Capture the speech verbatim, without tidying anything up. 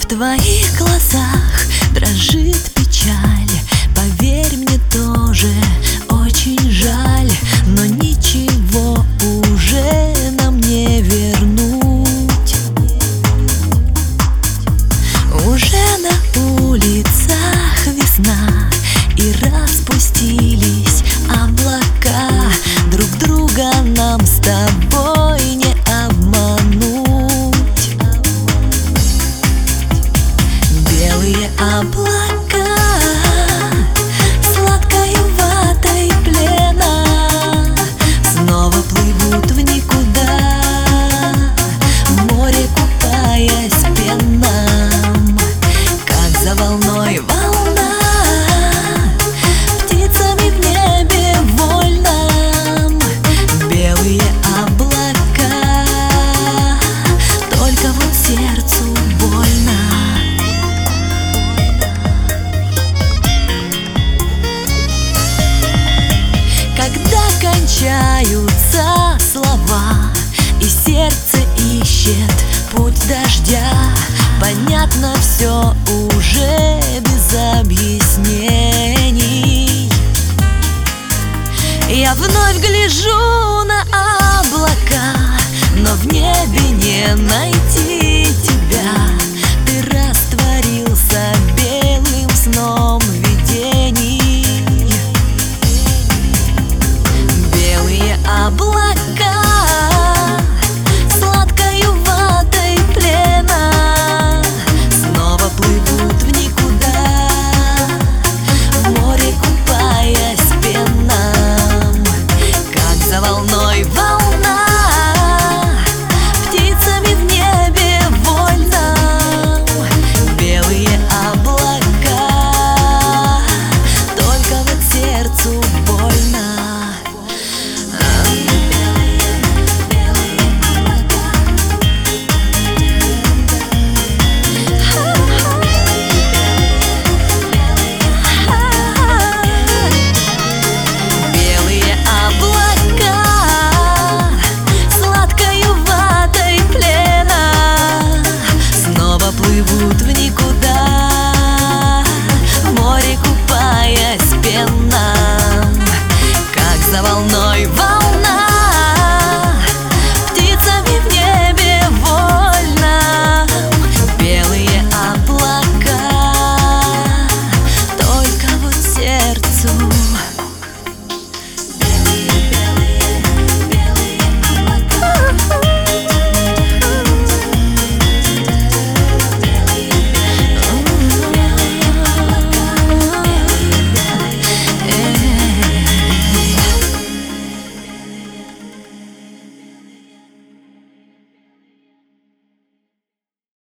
твоих глазах дрожит печаль. Поверь, мне тоже очень жаль, но ничего уже нам не вернуть. Уже на улицах весна, и распустились облака. Друг друга нам с тобой не обмануть. Белые облака сладкою ватой плена снова плывут в никуда, море купаясь пеном, как за волной волна. Птицами в небе вольном белые облака, только вот сердцу больно. Когда кончаются слова и сердце ищет путь дождя, понятно все уже без объяснений. Я вновь гляжу на облака, но в небе не найти